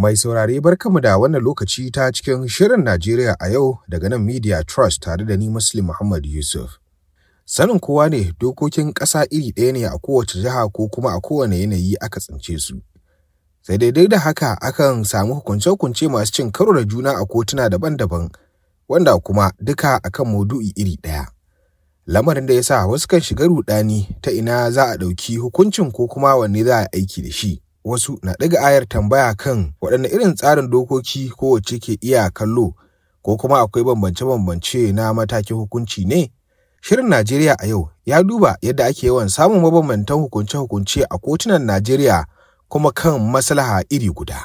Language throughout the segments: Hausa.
Mai saurare barkanmu da wannan lokaci ta cikin Shirin Najeriya a yau daga nan Media Trust tare da ni Muslim Muhammad Yusuf. Sanin kowa ne dokokin ƙasa iri ɗaya ne a kowace jiha ko kuma a kowane yanayi aka tsince su. Sai daidai da haka akan samu hukunce-hukunce masu cin karo da juna a kotuna daban-daban wanda kuma duka akan maudu'i iri ɗaya. Lamarin da ya sa wasu kan shiga ruɗani ta ina za a ɗauki hukuncin ko kuma wanne za a aiki da shi. Wasu na ɗaga ayar tambaya kan waɗanne irin tsarin dokoki kowace ke iya kallo ko kuma akwai bambance-bambance na matakin hukunci ne? Shirin Najeriya a yau ya duba yadda ake yawan samun mabambantan hukunce-hukunce a kotunan Najeriya kuma kan maslaha iri guda.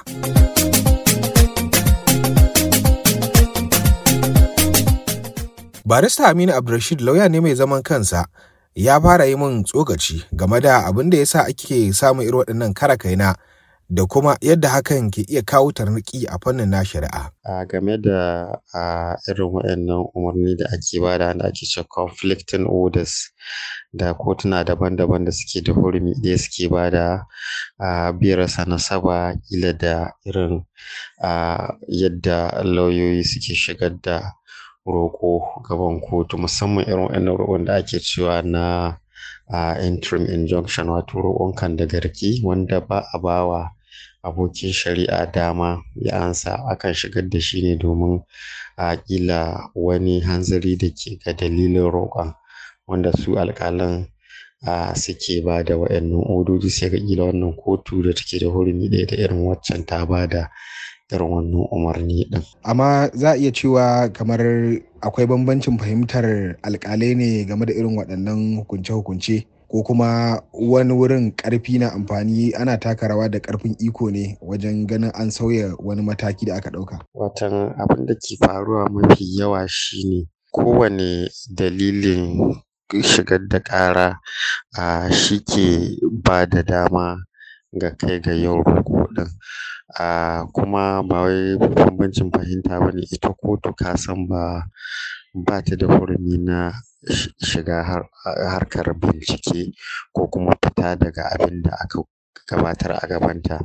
Barista Aminu Abdulrashid lauya ne mai zaman kansa ya fara yi min tsokaci game da abin da ya sa ake samun irin waɗannan kara-kaina da kuma yadda hakan ke iya kawo tarnaƙi a fannin na shari'a. Game da irin waɗannan umarni da ake bada da ake cewa conflicting orders da kotuna daban-daban da suke da hurumi ɗaya suke bada bai rasa nasaba ƙila da irin yadda lauyoyi suke shigar da roƙo gaban kotu, musamman irin waɗannan roƙon da ake cewa na interim injunction, wato roƙon kan da garki wanda ba a bawa abokin shari'a dama ya ansa. Akan shigar da shi ne domin ƙila wani hanzari da ke ga dalilin roƙon, wanda su alƙalan suke ba da waɗannan odoji, sai ga ƙila wannan kotu da take da hurumi ɗaya da irin waccan ta ba da irin wannan umarni ɗin. Amma za a iya cewa kamar akwai bambancin fahimtar alƙalai ne game da irin waɗannan hukunce-hukunce, ko kuma wani wurin ƙarfi na amfani ana taka rawa da ƙarfin iko ne wajen ganin an sauya wani mataki da aka ɗauka. Watan abin da ke faruwa mafi yawa shine kowane dalilin shigar da ƙara shi ke ba da dama ga kai ga yin roƙo ɗin. Kuma ba wai bambancin fahimta ba ne, ita kotu ka san ba ta da hurumi na shiga harkar bincike ko kuma fita daga abin da aka gabatar a gabanta.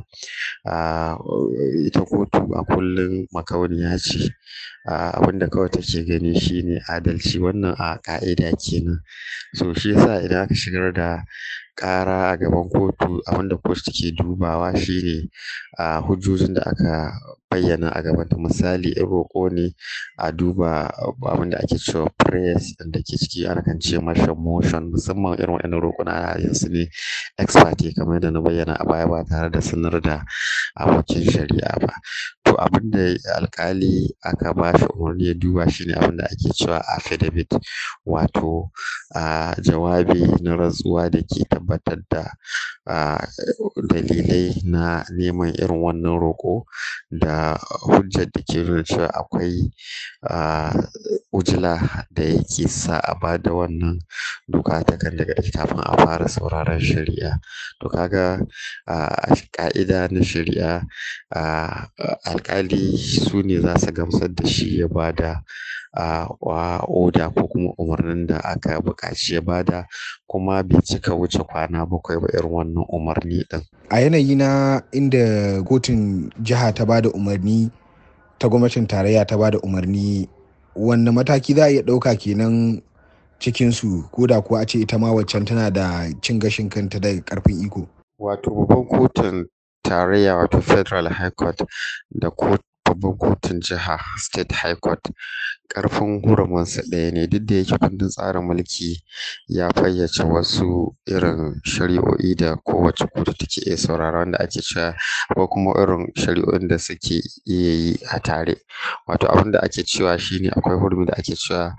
Ita kotu a kullum makauniya ce, abin da kawai take gani shine adalci, wannan a ƙa'ida kenan. So shi yasa idan aka shigar da ƙara a gaban kotu, abin da kotu take dubawa shine hujjojin da aka bayyana a gabanta. Misali in roƙo ne, a duba abin da ake cewa prayers da ke ciki, ana kan ce masa motion, musamman irin waɗannan roƙona ana yin su ne ex parte kamar yadda na bayyana a baya ba tare da sanar da abokin shari'a ba. To abin da alƙali aka ba shi umarni ya duba shine abin da ake cewa affidavit, wato jawabi na rantsuwa da ke tabbatar da dalilai na neman irin wannan roƙo da hujjar da ke nuna cewa akwai ujila da yake sa a ba da wannan doka ta kan daga kafin a fara sauraron shari'a. To kaga ƙa'ida na shari'a, alƙali su ne za su gamsar da shi ya ba da oda ko kuma umarnin da aka buƙaci ya ba da, kuma bai cika wuce kwana 7 ba irin wannan umarni ɗin. A yanayi na inda kotun jiha ta ba da umarni, ta gwamnatin tarayya ta ba da umarni, wanne mataki za a iya ɗauka kenan cikinsu, ko da kuwa a ce ita ma waccan tana da cin gashin kanta da ƙarfin iko? Wato babban kotun tarayya, wato Federal High Court, da babban kotun jiha State High Court, ƙarfin huruminsu ɗaya ne, duk da yake kundin tsarin mulki ya fayyace wasu irin shari'o'i da kowace kotu take iya saurara, wanda ake cewa ko kuma irin shari'o'in da suke iya yi a tare. Wato abin da ake cewa shine akwai hurumi da ake cewa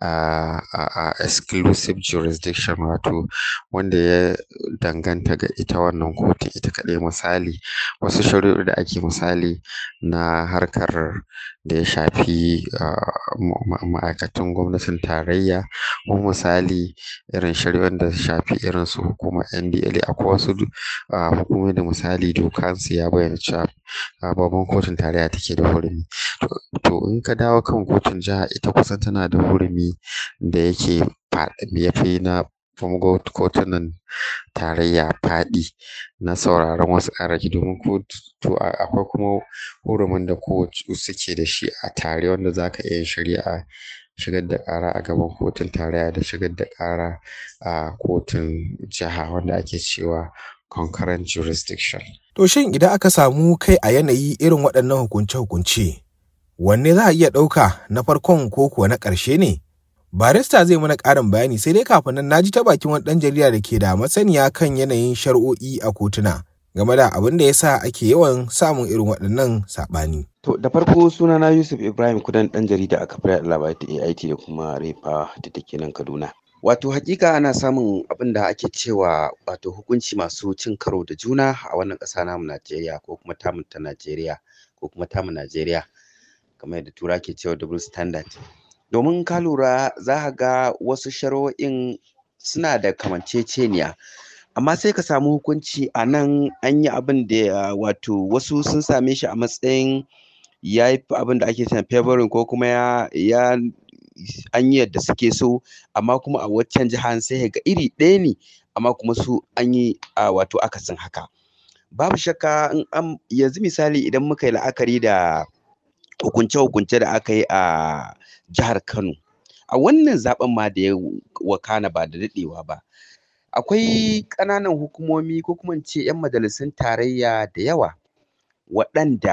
exclusive jurisdiction, wato wanda ya danganta ga ita wannan kotun ita kaɗai. Misali, wasu shari'o'i da ake misali na harkar da ya shafi ma'aikatan gwamnatin tarayya, ko misali irin shari'o'in da shafi irin su hukumar NDLEA, akwai wasu hukumomi da misali dokansu ya bayyana cewa babban kotun tarayya take da hurumi. To in ka dawo kan kotun jiha, ita kusan tana da hurumi da yake ya fi na kotunan tarayya faɗi na sauraron wasu ƙararraki, domin kotu akwai kuma hurumin da kotu suke da shi a tare, wanda za ka iya yin shari'a, shigar da ƙara a gaban kotun tarayya da shigar da ƙara a kotun jiha, wanda ake cewa concurrent jurisdiction. To shin idan aka samu kai a yanayi irin waɗannan hukunce-hukunce, wanne za a iya ɗauka, na farkon ko kuwa na ƙarshe ne? Barista zai mana ƙarin bayani, sai dai kafin nan naji ta bakin wani ɗan jarida da ke da masaniya kan yanayin shari'o'i a kotuna game da abin da ya sa ake yawan samun irin waɗannan saɓani. To da farko sunana Yusuf Ibrahim Kudan, ɗan jarida a kafar labarai ta AIT da kuma Refa da take nan Kaduna. Wato hakika ana samun abin da ake cewa wato hukunci masu cin karo da juna a wannan ƙasa namu Najeriya, ko kuma tamu ta Najeriya, ko kuma tamu Najeriya, kamar yadda tura ke cewa double standard. Domin ka lura za ka ga wasu shari'o'in suna da kamanceceniya, amma sai ka samu hukunci a nan an yi abin da wato wasu sun same shi a matsayin ya yi abin da ake cewa favoring, ko kuma ya an yi yadda suke so, amma kuma a waccan jihar sai ga iri ɗaya ne, amma kuma su an yi wato akasin haka. Babu shakka yanzu misali idan muka yi la'akari da hukunce-hukunce da aka yi a jihar Kano a wannan zaben ma da ya wakana ba da daɗewa ba, akwai ƙananan hukumomi ko kuma in ce 'yan majalisun tarayya da yawa waɗanda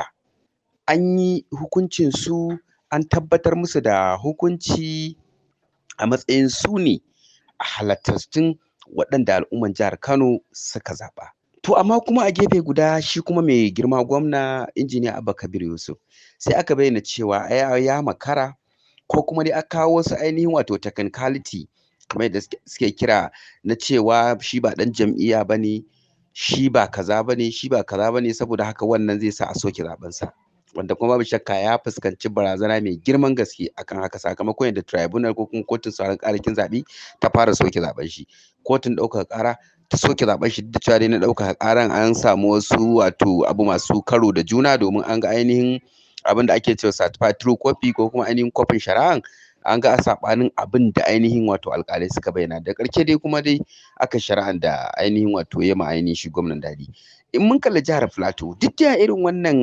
an yi hukuncin su, an tabbatar musu da hukunci a matsayin su ne halattattun waɗanda al'umman jihar Kano suka zaɓa. To amma kuma a gefe guda shi kuma mai girma gwamna injiniya Abba Kabir Yusuf sai aka bayyana cewa ya makara, ko kuma dai aka kawo wasu ainihin wato technicality kamar yadda suke kira, na cewa shi ba ɗan jam'iyya ba ne, shi ba kaza ba ne, shi ba kaza ba ne, saboda haka wannan zai sa a soke zaɓensa. Wanda kuma babu shakka ya fuskanci barazana mai girman gaske akan haka, sakamakon yadda tribunal ko kuma kotun sauran ƙararrakin zaɓe ta fara soke zaɓen shi. Kotun ɗaukaka ƙara ta soke zaɓen shi, duk da cewa dai na ɗaukaka ƙaran an samu wasu wato abu masu karo da juna, domin an ga ainihin abin da ake cewa certified true copy ko kuma ainihin kwafin shari'an, an ga saɓanin abin da ainihin wato alƙalai suka bayyana. Da ƙarshe dai kuma dai aka shari'an da ainihin wato ya ma ainihin shi gwamnan daɗi. In mun kalli jihar Plateau, duk da irin wannan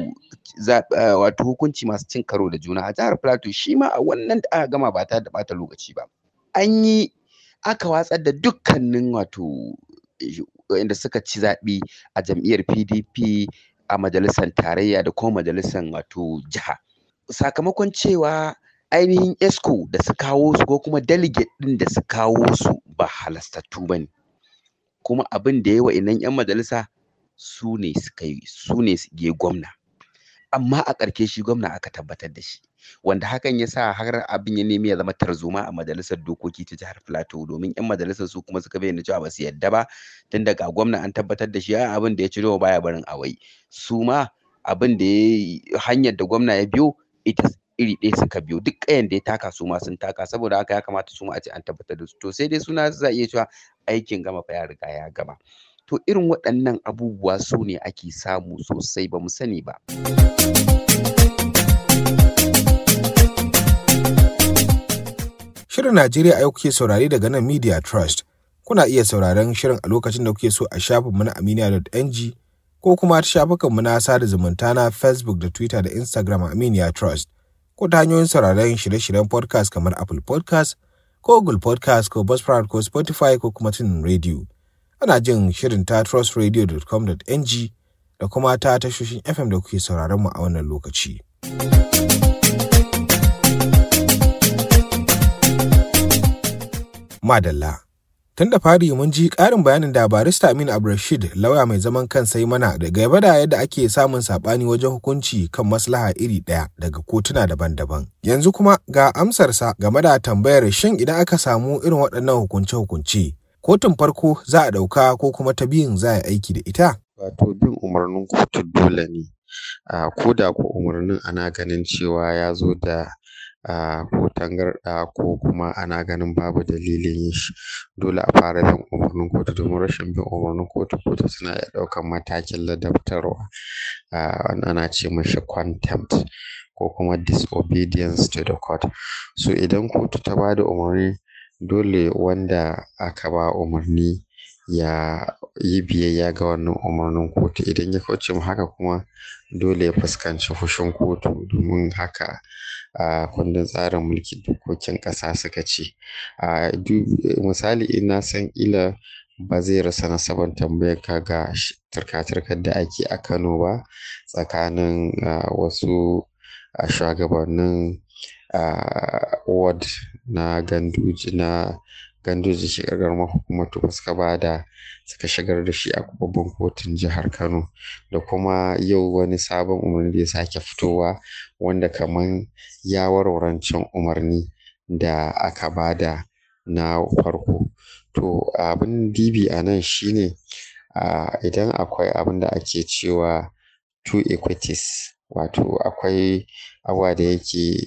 wato hukunci masu cin karo da juna a jihar Plateau, shi ma a wannan da aka gama ba tare da ɓata lokaci ba, aka watsar da dukkanin wato inda suka ci zaɓe a jam'iyyar PDP a majalisar tarayya da kuma majalisar wato jiha, sakamakon cewa ainihin ESCO da su kawo su, ko kuma delegate ɗin da su kawo su ba halastattu ba ne, kuma abin da ya wa'innan 'yan majalisa su ne gwamna, amma a ƙarshe shi gwamna aka tabbatar da shi, wanda hakan ya sa har abin ya nemi ya zama tarzoma a majalisar dokoki ta jihar Plateau, domin 'yan majalisar su kuma suka bayyana cewa ba su yadda ba, tun daga gwamna an tabbatar da shi abin da ya ciro baya barin awai, su ma abin da hanyar da gwamna ya biyo ita iri ɗaya suka biyo, duk ƙayan da ya taka su ma sun taka, saboda haka ya kamata su ma a ce an tabbatar da su. To sai dai suna za a iya cewa aikin gama fa ya riga ya gama. To irin waɗannan abubuwa su ne ake samu sosai, ba mu sani ba. Shirin Najeriya a yau kuke saurare daga nan Media Trust. Kuna iya sauraron shirin a lokacin da kuke so a shafinmu na aminiya.ng, ko kuma ta shafukanmu na sada zumunta na Facebook da Twitter da Instagram a Aminiya Trust, ko ta hanyoyin sauraron shirye-shiryen podcast kamar Apple Podcast, ko Google Podcast, ko Buzzsprout, ko Spotify, ko kuma Tunin Radio. Ana jin shirin ta trustradio.com.ng da kuma ta tashoshin FM da kuke sauraron mu a wannan lokaci. Madalla. Tun da fari mun ji ƙarin bayanin da barista Aminu Abdulrashid, lauya mai zaman kansa, yi mana da gaba da yadda ake samun saɓani wajen hukunci kan maslaha iri ɗaya daga kotuna daban-daban. Yanzu kuma ga amsarsa game da tambayar shin idan aka samu irin waɗannan hukunce-hukunce, kotun farko za a ɗauka ko kuma ta biyun za a yi aiki da ita? Wato bin umarnin kotu dole ne, ko da ko umarnin ana ganin cewa ya zo da ko tangarɗa, ko kuma ana ganin babu dalilin yin shi, dole a fara bin umarnin kotu, domin rashin bin umarnin kotu suna iya ɗaukan matakin ladabtarwa, ana ce mashi contempt ko kuma disobedience to the court. So idan kotu ta ba da umarni, dole wanda aka ba umarni ya yi biyayya ga wannan umarnin kotu. Idan ya kauce ma haka kuma dole ya fuskanci fushin kotu, domin haka kundin tsarin mulki dokokin ƙasa suka ce. Misali, in na san ƙila ba zai rasa nasabar tambayar ka ga turka-turkar da ake a Kano ba tsakanin wasu shugabannin ward na Ganduje shi ƙaramar hukumar Tufa suka shigar da shi a babban kotun jihar Kano, da kuma yau wani sabon umarni da ya sake fitowa wanda kaman ya warware wancan umarni da aka bada na farko. To abin dibi a nan shine idan akwai abin da ake cewa two equities, wato akwai abubuwa da yake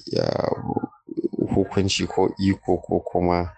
hukunci ko iko ko kuma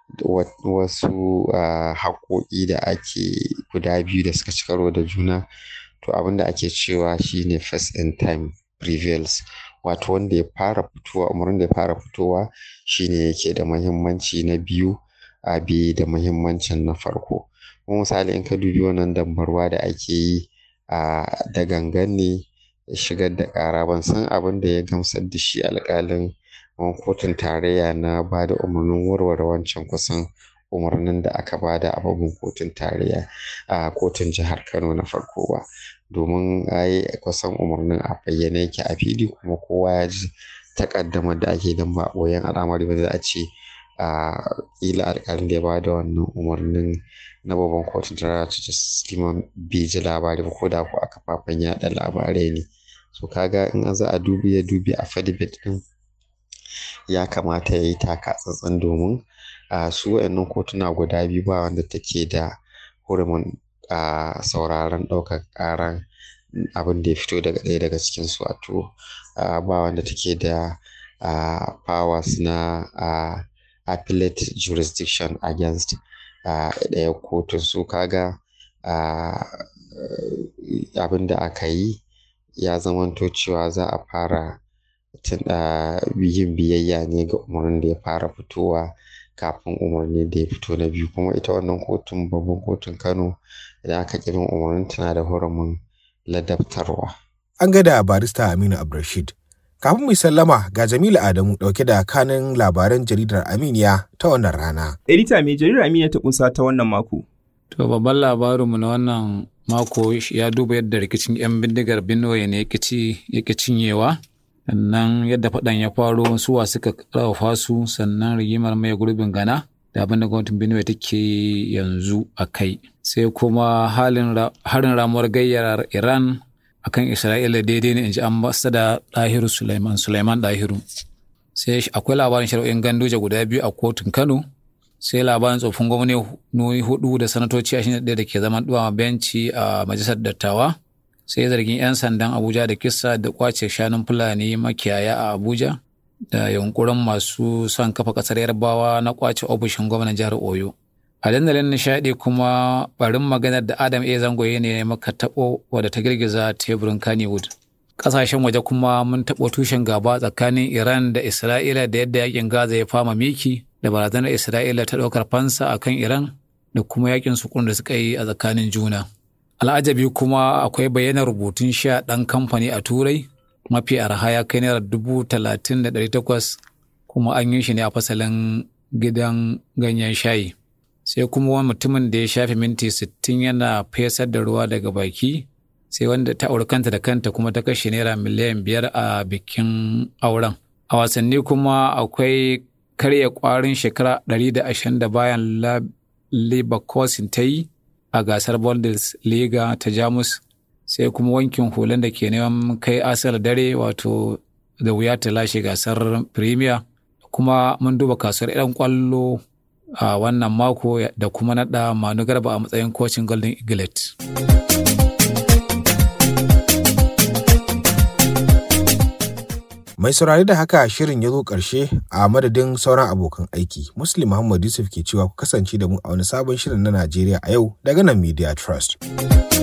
wasu haƙoƙi da ake guda biyu da suka ci karo da juna, to abin da ake cewa shine first in time prevails, wato wanda ya fara fitowa, umarnin da ya fara fitowa shine yake da muhimmanci na biyu bai da muhimmancin na farko. Kuma misali, in ka dubi wannan dambarwa da ake yi da gangan ne shigar da ƙara, ban san abin da ya gamsar da shi alƙalin kotun tarayya na ba da umarnin warware wancan kusan umarnin da aka bada a babban kotun tarayya a kotun jihar Kano na farko ba, domin kusan umarnin a bayyane yake a fili kuma kowa ya ji takaddamar da ake, don ba ɓoyen al'amari ba za a ce ƙila alƙalin da ya bada wannan umarnin na babban kotun tarayya Liman bai ji labari ba, ko da ko a kafafen yaɗa labarai ne. So kaga in za a dubi affidavit ɗin ya kamata ya yi taka tsantsan, domin su waɗannan kotuna guda biyu ba wanda take da hurumin sauraron ɗaukar ƙaran abin da ya fito daga ɗaya daga cikinsu, wato ba wanda take da powers na appellate jurisdiction against ɗaya kotun. Su kaga abin da aka yi ya zamanto cewa za a fara yin biyayya ne ga umarnin da ya fara fitowa kafin umarni da ya fito na biyu. Kuma ita wannan kotun, babban kotun Kano, idan aka ƙi bin umarnin tana da hurumin ladabtarwa. An gaida barista Aminu Abdulrashid. Kafin mu sallama, ga Jamilu Adamu ɗauke da kanin labaran jaridar Aminiya ta wannan rana. Edita, mai jaridar Aminiya ta kunsa ta wannan mako? To babban labarinmu na wannan mako ya duba yadda rikicin 'yan bindigar Benue ne yake cinyewa, sannan yadda faɗan ya faro, suwa suka ƙarfafa su, sannan rigimar mai gurbin Gana da abin da gwamnatin Benue take yanzu a kai. Sai kuma harin ramuwar gayyar Iran akan Isra'ila daidai ne, in ji ambasada Dahiru Suleiman Dahiru. Sai akwai labarin shari'o'in Ganduje guda biyu a kotun Kano. Sai labarin tsofin gwamnati 4 da sanatoci 21 da ke zaman duwa benci a majalisar dattawa. Sai zargin 'yan sandan Abuja da kisa da kwace shanun Fulani makiyaya a Abuja, da yunkurin masu son kafa ƙasar Yarbawa na kwace ofishin gwamnan jihar Oyo. A dandalin nishaɗi kuma barin maganar da Adam A. Zangoye ne maka taɓo wadda ta girgiza teburin Kannywood. Ƙasashen waje kuma mun taɓo tushen gaba tsakanin Iran da Isra'ila da yadda yakin Gaza ya fama miki, da barazanar Isra'ila ta ɗaukar fansa a kan Iran, da kuma yakin sukun da suka yi a tsakanin juna. Al'ajabi kuma akwai bayanan rubutun sha ɗan kamfani a Turai, mafi arha ya kai naira 30,800, kuma an yi shi ne a fasalin gidan ganyen shayi. Sai kuma wani mutumin da ya shafe minti 60 yana fesar da ruwa daga baki, sai wanda ta auri kanta da kanta kuma ta kashe naira miliyan 5 a bikin auren. A wasanni kuma akwai karya kwarin shekara 120 da bayan Leverkusen ta yi a gasar Bundesliga ta Jamus. Sai kuma wankin hulan da ke neman kai Arsenal dare, wato da wuya ta lashe gasar Premier. Kuma mun duba kasuwar 'yan kwallo a wannan mako da kuma naɗa Manu Garba a matsayin kocin Golden Eaglet. Mai saurari da haka shirin ya zo ƙarshe, a madadin sauran abokan aiki. Muslim Muhammad Yusuf ke cewa ku kasance da mu a wani sabon shirin na Najeriya a yau daga nan Media Trust.